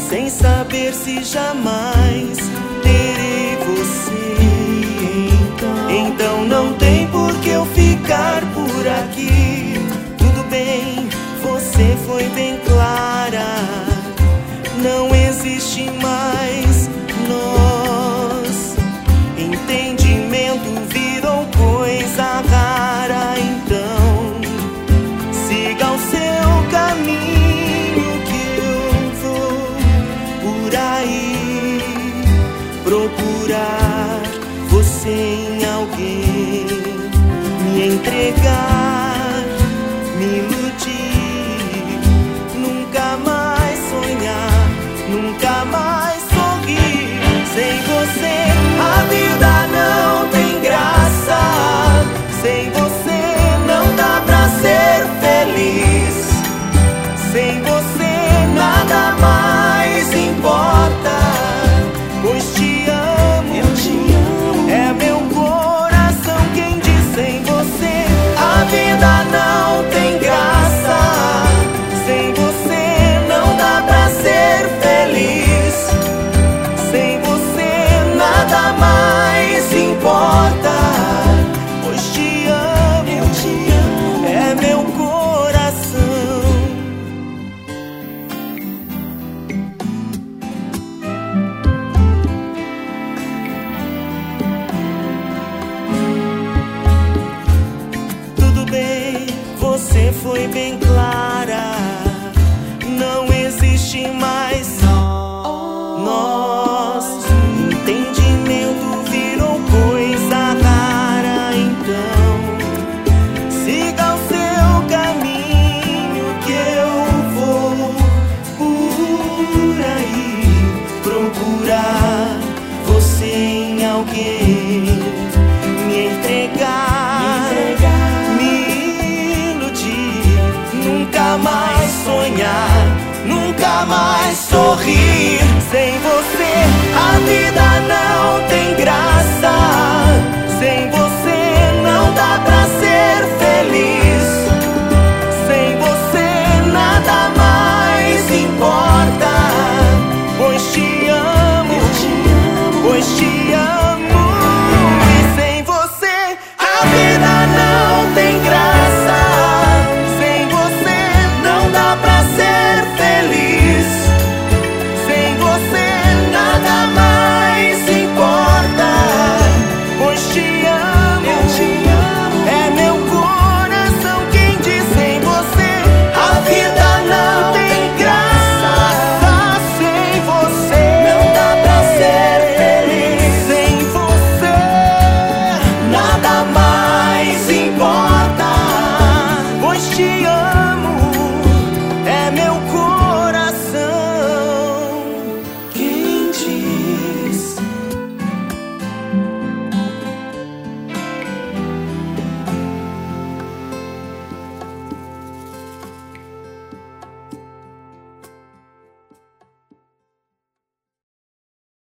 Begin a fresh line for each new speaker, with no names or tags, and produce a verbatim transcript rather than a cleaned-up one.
sem saber se jamais terei você. Então não tem por que eu ficar por aqui. Tudo bem, você foi bem clara. Não existe mais nós. Entendimento virou coisa rara. Então siga o seu caminho, que eu vou por aí procurar você em alguém, me entregar, me iludir, nunca mais sonhar, nunca mais sorrir. Sem você a vida não tem graça. Sem você não dá pra ser feliz. Sem você nada mais importa, pois te amo, eu te amo. É meu coração quem diz: sem você a vida não tem graça. Sem você não dá pra ser feliz. Sem você nada mais importa, pois te amo, eu te amo. É meu coração. Tudo bem, você foi bem clara. Não existe mais nós. Entendimento virou coisa rara. Então siga o seu caminho, que eu vou por aí procurar você em alguém, me entregar, me iludir, nunca mais sonhar, nunca mais sorrir.